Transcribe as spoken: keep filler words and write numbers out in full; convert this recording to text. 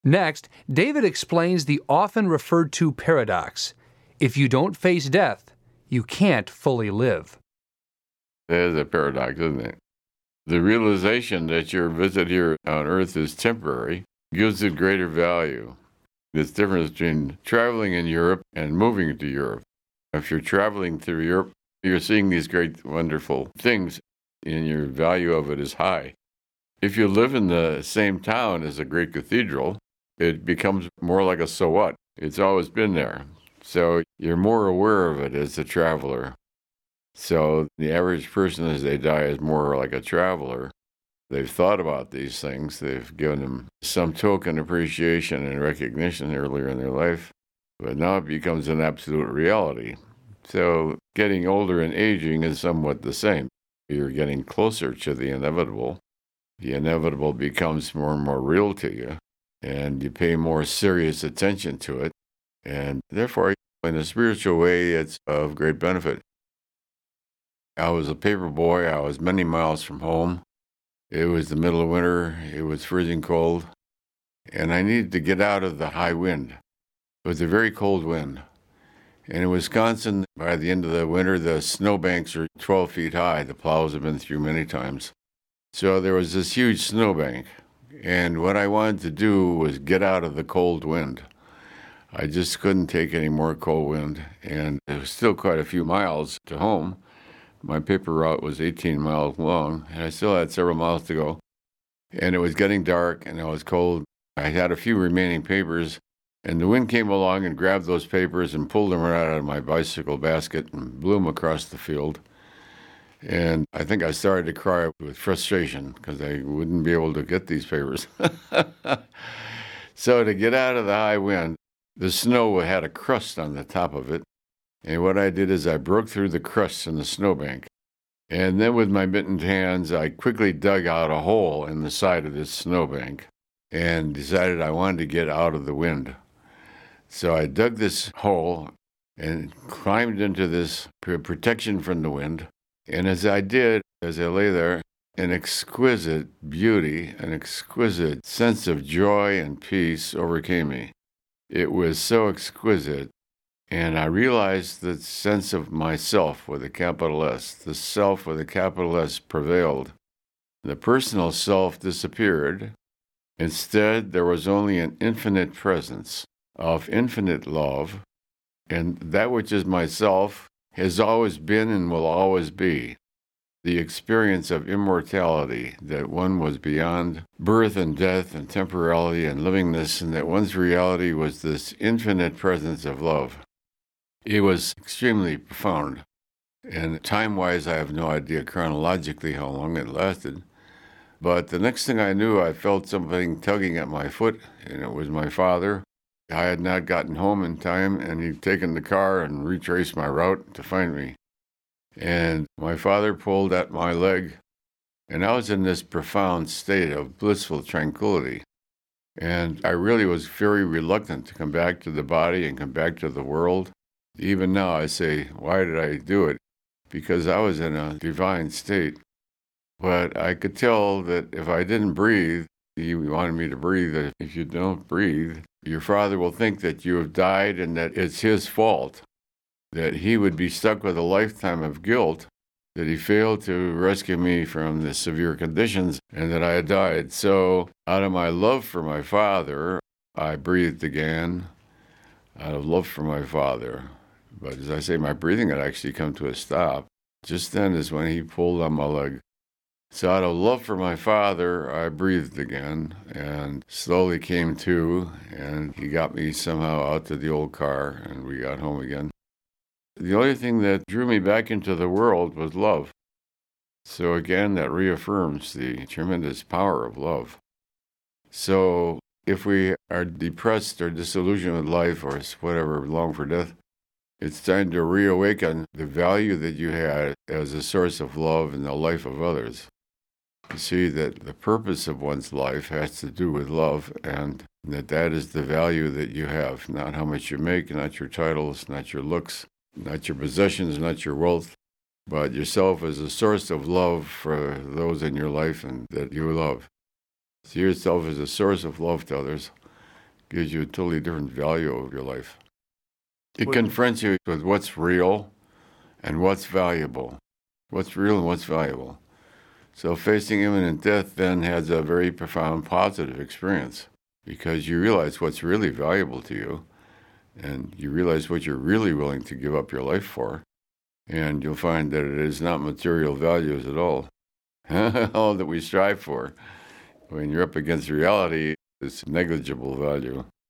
Next, David explains the often referred to paradox. If you don't face death, you can't fully live. There's a paradox, isn't it? The realization that your visit here on Earth is temporary gives it greater value. There's a difference between traveling in Europe and moving to Europe. If you're traveling through Europe, you're seeing these great, wonderful things, and your value of it is high. If you live in the same town as a great cathedral, it becomes more like a so what. It's always been there. So you're more aware of it as a traveler. So the average person as they die is more like a traveler. They've thought about these things. They've given them some token appreciation and recognition earlier in their life. But now it becomes an absolute reality. So getting older and aging is somewhat the same. You're getting closer to the inevitable. The inevitable becomes more and more real to you, and you pay more serious attention to it. And therefore, in a spiritual way, it's of great benefit. I was a paper boy. I was many miles from home. It was the middle of winter. It was freezing cold. And I needed to get out of the high wind. It was a very cold wind. And in Wisconsin, by the end of the winter, the snowbanks are twelve feet high. The plows have been through many times. So there was this huge snowbank. And what I wanted to do was get out of the cold wind. I just couldn't take any more cold wind. And it was still quite a few miles to home. My paper route was eighteen miles long, and I still had several miles to go. And it was getting dark, and it was cold. I had a few remaining papers, and the wind came along and grabbed those papers and pulled them right out of my bicycle basket and blew them across the field. And I think I started to cry with frustration because I wouldn't be able to get these papers. So to get out of the high wind, the snow had a crust on the top of it. And what I did is I broke through the crust in the snowbank. And then with my mittened hands, I quickly dug out a hole in the side of this snowbank and decided I wanted to get out of the wind. So I dug this hole and climbed into this protection from the wind. And as I did, as I lay there, an exquisite beauty, an exquisite sense of joy and peace overcame me. It was so exquisite. And I realized the sense of myself with a capital S, the self with a capital S prevailed. The personal self disappeared. Instead, there was only an infinite presence of infinite love, and that which is myself has always been and will always be. The experience of immortality, that one was beyond birth and death and temporality and livingness, and that one's reality was this infinite presence of love. It was extremely profound, and time-wise, I have no idea chronologically how long it lasted. But the next thing I knew, I felt something tugging at my foot, and it was my father. I had not gotten home in time, and he'd taken the car and retraced my route to find me. And my father pulled at my leg, and I was in this profound state of blissful tranquility. And I really was very reluctant to come back to the body and come back to the world. Even now I say, why did I do it? Because I was in a divine state. But I could tell that if I didn't breathe, he wanted me to breathe, that if you don't breathe, your father will think that you have died and that it's his fault, that he would be stuck with a lifetime of guilt, that he failed to rescue me from the severe conditions and that I had died. So out of my love for my father, I breathed again, out of love for my father. But as I say, my breathing had actually come to a stop. Just then is when he pulled on my leg. So out of love for my father, I breathed again and slowly came to, and he got me somehow out to the old car, and we got home again. The only thing that drew me back into the world was love. So again, that reaffirms the tremendous power of love. So if we are depressed or disillusioned with life or whatever, long for death, it's time to reawaken the value that you had as a source of love in the life of others. You see that the purpose of one's life has to do with love, and that that is the value that you have, not how much you make, not your titles, not your looks, not your possessions, not your wealth, but yourself as a source of love for those in your life and that you love. See yourself as a source of love to others. gives you a totally different value of your life. It Well- confronts you with what's real and what's valuable. What's real and what's valuable. So facing imminent death then has a very profound positive experience because you realize what's really valuable to you and you realize what you're really willing to give up your life for. And you'll find that it is not material values at all. All that we strive for. When you're up against reality, it's negligible value.